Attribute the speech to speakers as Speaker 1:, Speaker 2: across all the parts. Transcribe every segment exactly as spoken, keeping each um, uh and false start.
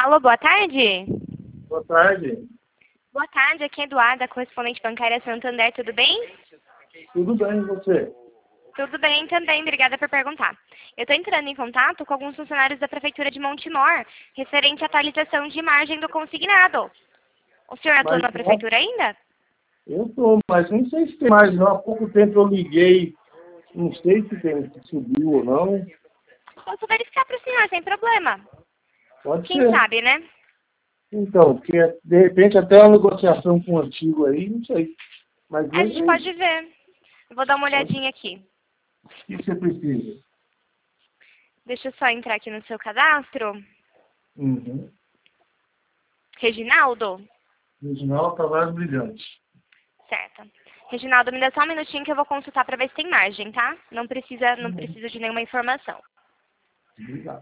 Speaker 1: Alô, boa tarde?
Speaker 2: Boa tarde.
Speaker 1: Boa tarde, aqui é Eduarda, correspondente bancária Santander, tudo bem?
Speaker 2: Tudo bem, e você?
Speaker 1: Tudo bem também, obrigada por perguntar. Eu estou entrando em contato com alguns funcionários da Prefeitura de Montemor, referente à atualização de imagem do consignado. O senhor atua
Speaker 2: Mas
Speaker 1: na Prefeitura ainda?
Speaker 2: eu estou, mas não sei se tem mais não. Há pouco tempo eu liguei, não sei se, tem, se subiu ou não.
Speaker 1: Posso verificar para o senhor, sem problema.
Speaker 2: Pode
Speaker 1: Quem
Speaker 2: ser.
Speaker 1: sabe, né?
Speaker 2: Então, porque de repente até uma negociação com o antigo aí, não sei. Mas
Speaker 1: A
Speaker 2: veja
Speaker 1: gente
Speaker 2: aí.
Speaker 1: pode ver. Eu vou dar uma
Speaker 2: Pode.
Speaker 1: olhadinha aqui.
Speaker 2: O que você precisa?
Speaker 1: Deixa eu só entrar aqui no seu cadastro.
Speaker 2: Uhum.
Speaker 1: Reginaldo?
Speaker 2: Original Tavares Brilhante.
Speaker 1: Certo. Reginaldo, me dá só um minutinho que eu vou consultar para ver se tem margem, tá? Não precisa, não
Speaker 2: Uhum.
Speaker 1: precisa de nenhuma informação.
Speaker 2: Obrigado.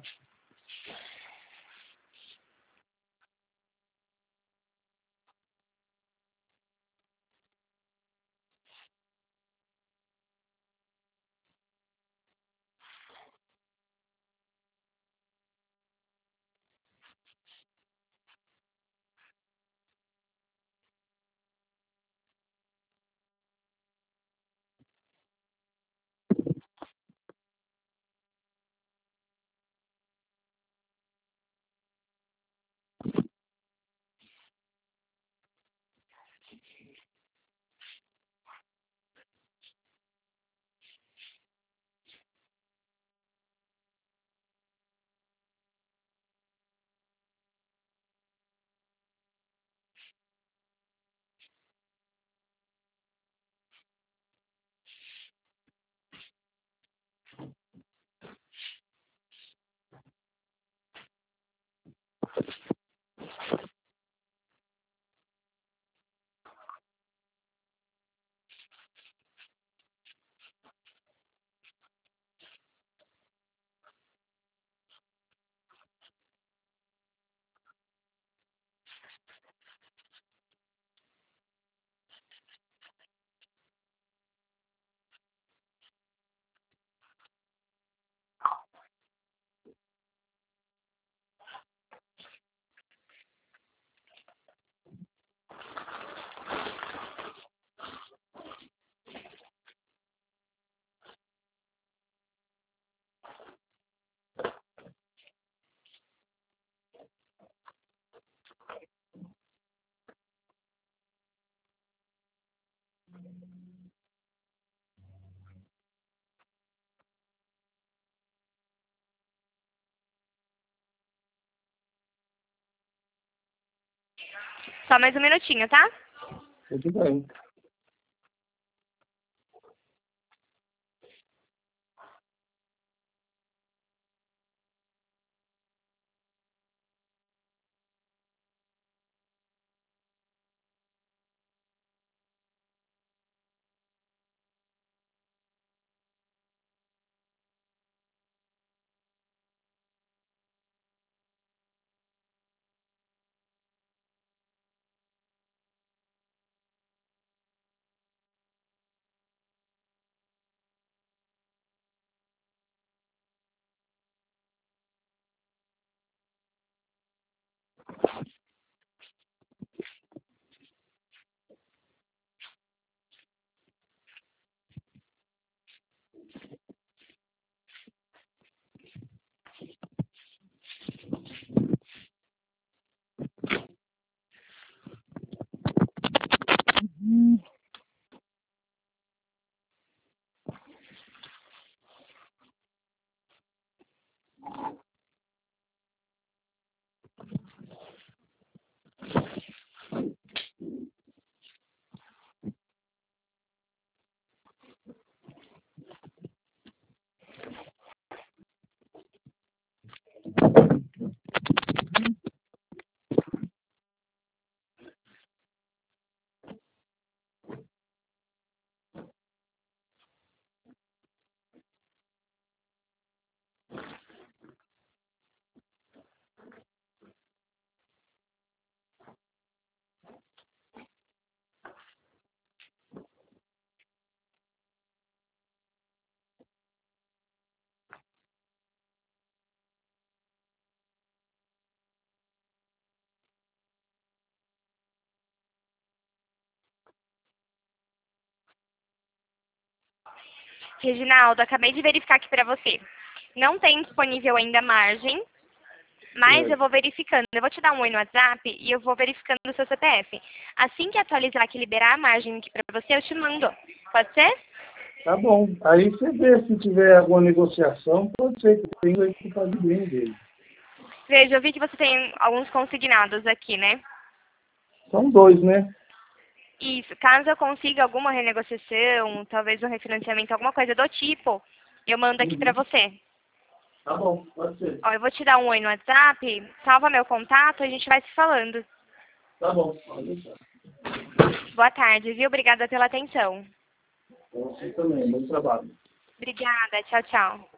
Speaker 1: Só mais um minutinho, tá?
Speaker 2: Tudo bem.
Speaker 1: Reginaldo, acabei de verificar aqui para você. Não tem disponível ainda margem, mas
Speaker 2: É.
Speaker 1: eu vou verificando. Eu vou te dar um oi no WhatsApp e eu vou verificando o seu C P F. Assim que atualizar, que liberar a margem aqui para você, eu te mando. Pode ser?
Speaker 2: Tá bom. Aí você vê se tiver alguma negociação, pode ser que tenha que fazer bem dele.
Speaker 1: Veja, eu vi que você tem alguns consignados aqui, né?
Speaker 2: São dois, né?
Speaker 1: Isso. Caso eu consiga alguma renegociação, talvez um refinanciamento, alguma coisa do tipo, eu mando aqui pra
Speaker 2: Uhum.
Speaker 1: você.
Speaker 2: Tá bom, pode ser.
Speaker 1: Ó, eu vou te dar um oi no WhatsApp, salva meu contato, a gente vai se falando.
Speaker 2: Tá bom, pode deixar.
Speaker 1: Boa tarde, viu? Obrigada pela atenção.
Speaker 2: Então, você também, bom trabalho.
Speaker 1: Obrigada, tchau, tchau.